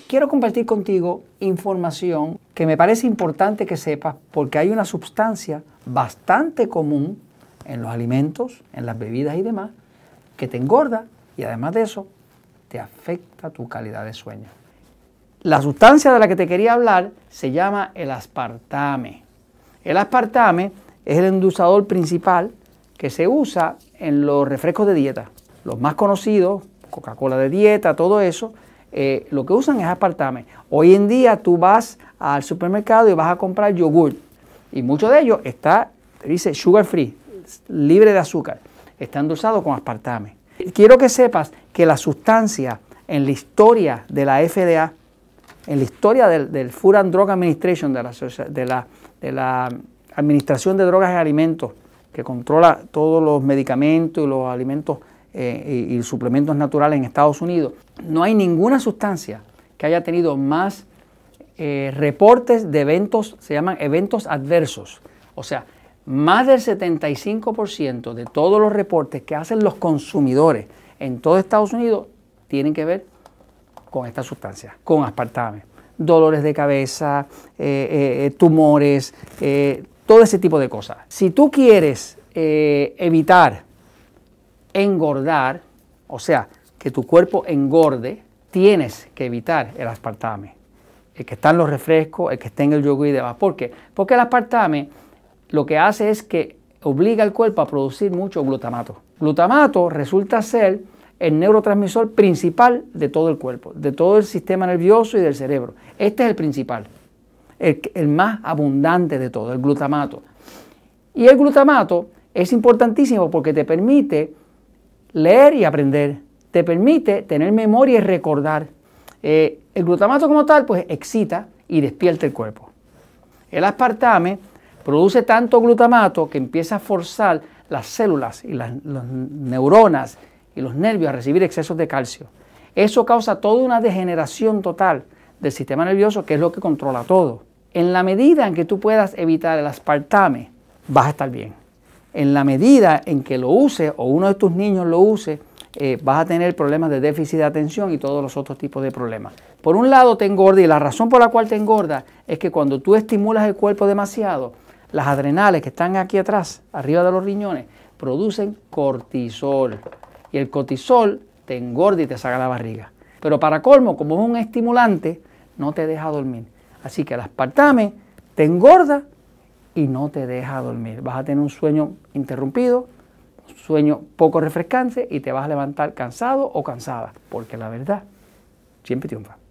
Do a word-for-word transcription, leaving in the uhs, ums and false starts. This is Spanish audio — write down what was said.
quiero compartir contigo información que me parece importante que sepas porque hay una sustancia bastante común en los alimentos, en las bebidas y demás, que te engorda y además de eso te afecta tu calidad de sueño. La sustancia de la que te quería hablar se llama el aspartame. El aspartame es el endulzador principal que se usa en los refrescos de dieta. Los más conocidos, Coca-Cola de dieta, todo eso, eh, lo que usan es aspartame. Hoy en día tú vas al supermercado y vas a comprar yogur y mucho de ellos está, dice sugar free, libre de azúcar, está endulzado con aspartame. Quiero que sepas que la sustancia en la historia de la F D A, en la historia del, del Food and Drug Administration, de la, de, la, de la Administración de Drogas y Alimentos, que controla todos los medicamentos y los alimentos eh, y, y suplementos naturales en Estados Unidos, no hay ninguna sustancia que haya tenido más eh, reportes de eventos, se llaman eventos adversos. O sea, más del setenta y cinco por ciento de todos los reportes que hacen los consumidores en todo Estados Unidos tienen que ver con esta sustancia, con aspartame. Dolores de cabeza, eh, eh, tumores, eh, todo ese tipo de cosas. Si tú quieres eh, evitar engordar, o sea, que tu cuerpo engorde, tienes que evitar el aspartame. El que está en los refrescos, el que está en el yogur y demás. ¿Por qué? Porque el aspartame lo que hace es que obliga al cuerpo a producir mucho glutamato. Glutamato resulta ser el neurotransmisor principal de todo el cuerpo, de todo el sistema nervioso y del cerebro. Este es el principal, el, el más abundante de todo, el glutamato. Y el glutamato es importantísimo porque te permite leer y aprender, te permite tener memoria y recordar. Eh, el glutamato como tal, pues excita y despierta el cuerpo. El aspartame produce tanto glutamato que empieza a forzar las células y las, las neuronas y los nervios a recibir excesos de calcio. Eso causa toda una degeneración total del sistema nervioso, que es lo que controla todo. En la medida en que tú puedas evitar el aspartame, vas a estar bien. En la medida en que lo uses o uno de tus niños lo use, eh, vas a tener problemas de déficit de atención y todos los otros tipos de problemas. Por un lado te engorda, y la razón por la cual te engorda es que cuando tú estimulas el cuerpo demasiado, las adrenales que están aquí atrás, arriba de los riñones, producen cortisol. Y el cortisol te engorda y te saca la barriga. Pero para colmo, como es un estimulante, no te deja dormir. Así que el aspartame te engorda y no te deja dormir. Vas a tener un sueño interrumpido, un sueño poco refrescante y te vas a levantar cansado o cansada. Porque la verdad siempre triunfa.